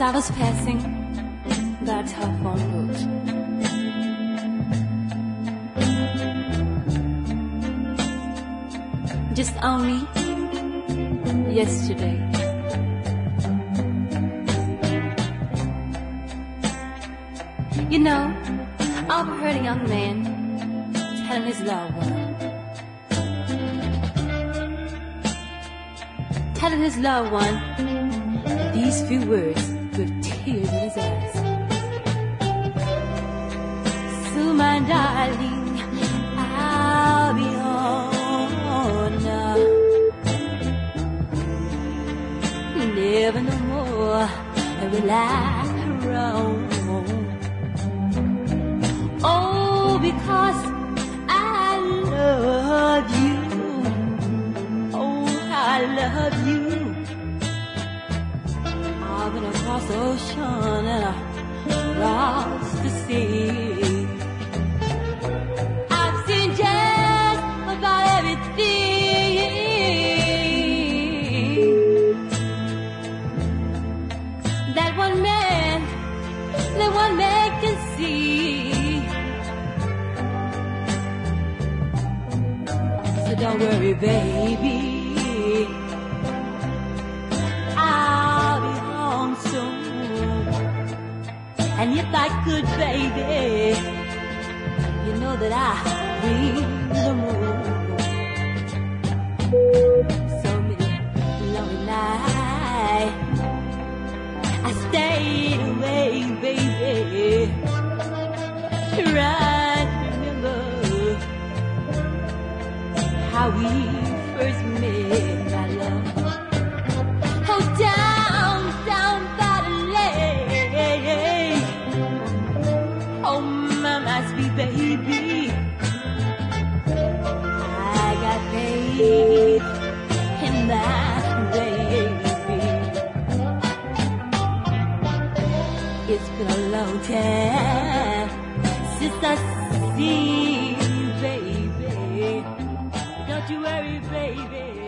I was passing that telephone booth. Just only yesterday. You know, I overheard a young man telling his loved one, these few words with tears in his eyes. So my darling, I'll be on now. Never no more will I roam. Oh, because I love you. Oh, I love you. I've been across the ocean and across the sea. I've seen just about everything that one man can see. So don't worry, baby, I'll be home soon. And if I could, baby, you know that I bring the moon. So many lonely nights I stayed away, baby, trying to remember how we first met, my love. Oh, down by the lake. Oh, my sweet baby, I got faith in that baby. It's been a long time since I see you, baby. Don't you worry, baby.